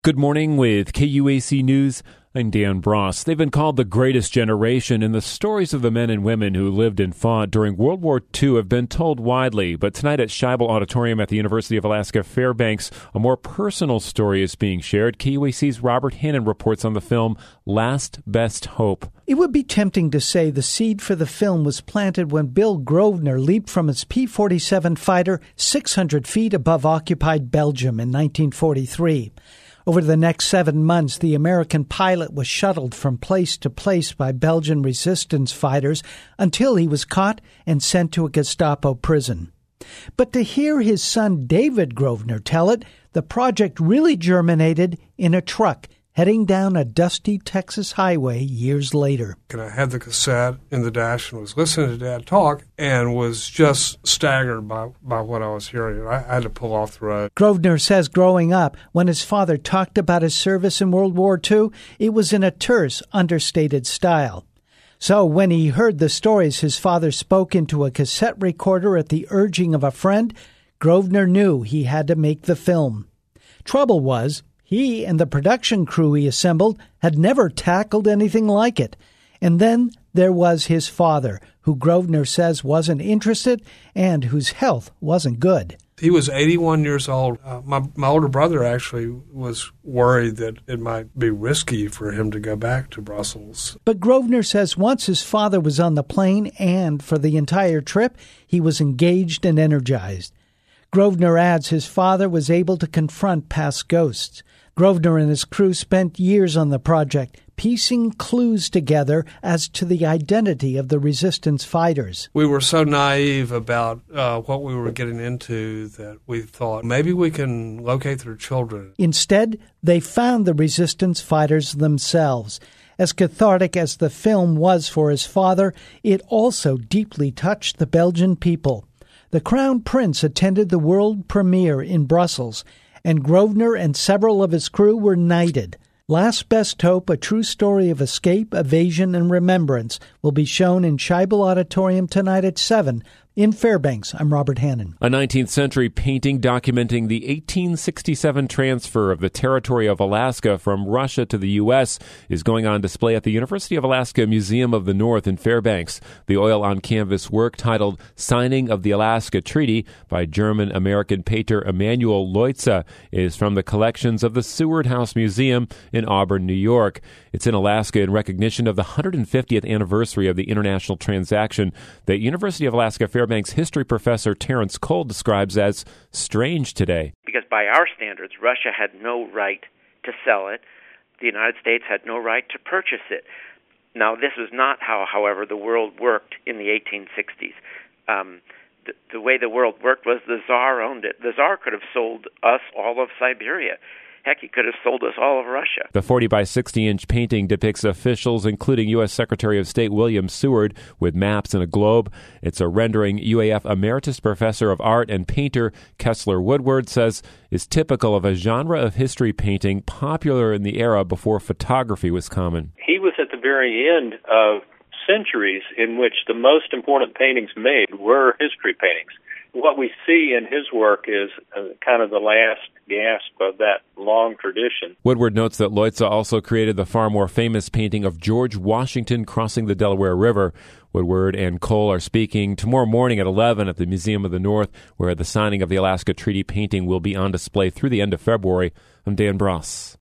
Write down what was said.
Good morning with KUAC News. I'm Dan Bross. They've been called the greatest generation, and the stories of the men and women who lived and fought during World War II have been told widely. But tonight at Scheibel Auditorium at the University of Alaska Fairbanks, a more personal story is being shared. KUAC's Robert Hannon reports on the film Last Best Hope. It would be tempting to say the seed for the film was planted when Bill Grosvenor leaped from his P-47 fighter 600 feet above occupied Belgium in 1943. Over the next 7 months, the American pilot was shuttled from place to place by Belgian resistance fighters until he was caught and sent to a Gestapo prison. But to hear his son David Grosvenor tell it, the project really germinated in a truck heading down a dusty Texas highway years later. And I had the cassette in the dash and was listening to Dad talk and was just staggered by what I was hearing. I had to pull off the road. Grosvenor says growing up, when his father talked about his service in World War II, it was in a terse, understated style. So when he heard the stories his father spoke into a cassette recorder at the urging of a friend, Grosvenor knew he had to make the film. Trouble was, he and the production crew he assembled had never tackled anything like it. And then there was his father, who Grosvenor says wasn't interested and whose health wasn't good. He was 81 years old. My older brother actually was worried that it might be risky for him to go back to Brussels. But Grosvenor says once his father was on the plane and for the entire trip, he was engaged and energized. Grosvenor adds his father was able to confront past ghosts. Grosvenor and his crew spent years on the project, piecing clues together as to the identity of the resistance fighters. We were so naive about what we were getting into that we thought maybe we can locate their children. Instead, they found the resistance fighters themselves. As cathartic as the film was for his father, it also deeply touched the Belgian people. The Crown Prince attended the world premiere in Brussels, and Grosvenor and several of his crew were knighted. Last Best Hope, a true story of escape, evasion, and remembrance, will be shown in Scheibel Auditorium tonight at 7. In Fairbanks, I'm Robert Hannon. A 19th century painting documenting the 1867 transfer of the territory of Alaska from Russia to the U.S. is going on display at the University of Alaska Museum of the North in Fairbanks. The oil-on-canvas work titled Signing of the Alaska Treaty by German-American painter Emanuel Leutze is from the collections of the Seward House Museum in Auburn, New York. It's in Alaska in recognition of the 150th anniversary of the international transaction that University of Alaska Fairbanks history professor Terrence Cole describes as strange today. Because by our standards, Russia had no right to sell it. The United States had no right to purchase it. Now, this was not how, however, the world worked in the 1860s. The way the world worked was the Tsar owned it. The Tsar could have sold us all of Siberia. Heck, he could have sold us all of Russia. The 40 by 60-inch painting depicts officials, including U.S. Secretary of State William Seward, with maps and a globe. It's a rendering UAF Emeritus Professor of Art and painter Kessler Woodward says is typical of a genre of history painting popular in the era before photography was common. He was at the very end of centuries in which the most important paintings made were history paintings. What we see in his work is kind of the last gasp of that long tradition. Woodward notes that Leutze also created the far more famous painting of George Washington crossing the Delaware River. Woodward and Cole are speaking tomorrow morning at 11 at the Museum of the North, where the signing of the Alaska Treaty painting will be on display through the end of February. I'm Dan Bross.